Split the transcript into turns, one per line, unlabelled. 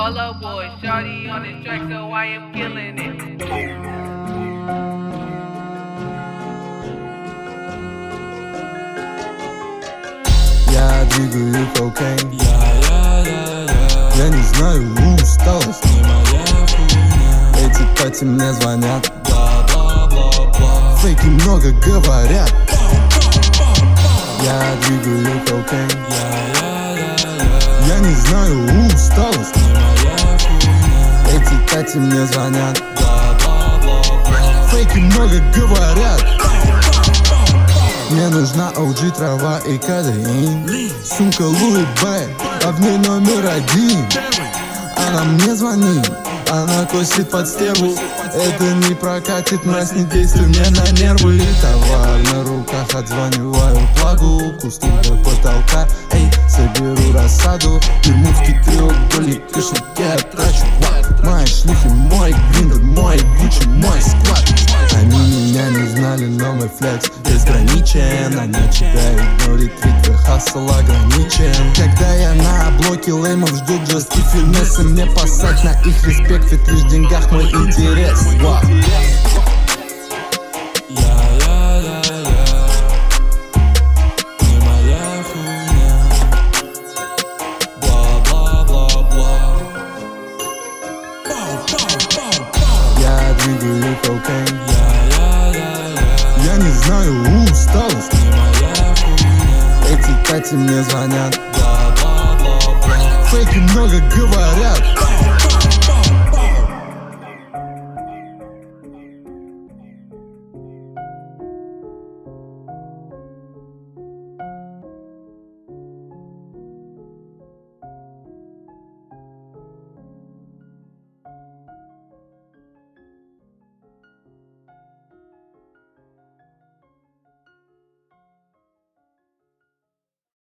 Polo boy, shawty on this track, so I am killing it.
Я двигаю кокаин. Я не знаю, усталость
не моя хуйня.
Эти тати мне звонят,
Бла-бла-бла-бла.
фейки много говорят. Я двигаю кокаин. Я не знаю, усталость
не моя хуйня.
Эти тати мне звонят,
Бла-бла-бла-бла.
фейки много говорят. Мне нужна OG, трава и кадеин. Сумка Луи Б, а в ней номер 1. Она мне звонит, она косит под стебу. Это не прокатит, нас не действуй мне на нервы. Товар на руках, отзваниваю плагу. Кусты до потолка, эй, соберу рассаду. Бермудский треугольник, кошельки отрачу. Мои шлюхи, мой гриндер, мой Гуччи, мой склад. Они меня не знали, но мой флекс безграничен. Они тебя игнорят, ведь твой хасл ограничен. Когда я на блоке леймов жду жесткий финес, и мне посать на их респект, ведь лишь в деньгах мой интерес. Вау.
Не моя хуйня. Бла-бла-бла-бла.
Я двигаю кокаин. Я не знаю, усталость
не моя хуйня.
Эти тати мне звонят,
Бла-бла-бла-бла.
фейки много говорят.